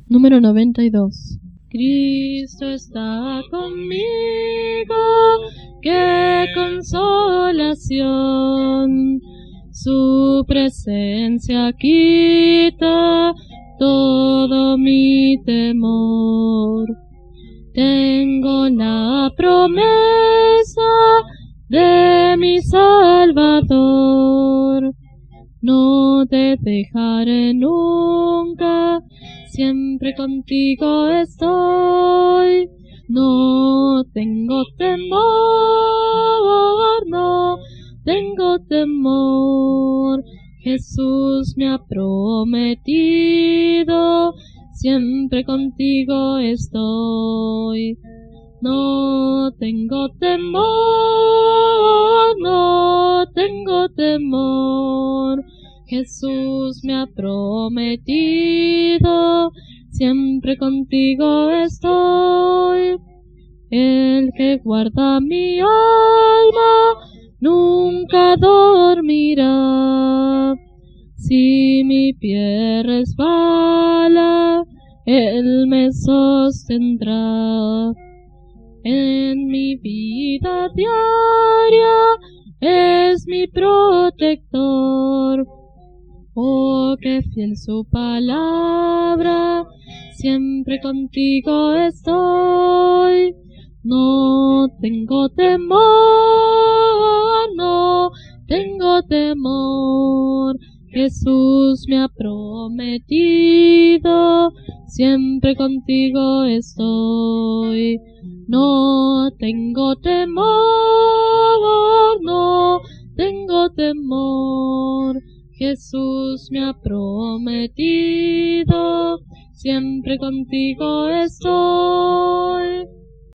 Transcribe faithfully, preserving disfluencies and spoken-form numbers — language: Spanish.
Número noventa y dos. Cristo está conmigo, qué consolación. Su presencia quita todo mi temor. Tengo la promesa de mi Salvador. No te dejaré nunca, siempre contigo estoy. No tengo temor, no tengo temor. Jesús me ha prometido, siempre contigo estoy. No tengo temor, no tengo temor. Jesús me ha prometido, siempre contigo estoy. El que guarda mi alma nunca dormirá. Si mi pie resbala, Él me sostendrá. En mi vida diaria es mi protector. Oh, qué fiel su palabra, siempre contigo estoy. No tengo temor, no tengo temor. Jesús me ha prometido, siempre contigo estoy. No tengo temor, no tengo temor. Jesús me ha prometido, siempre contigo estoy.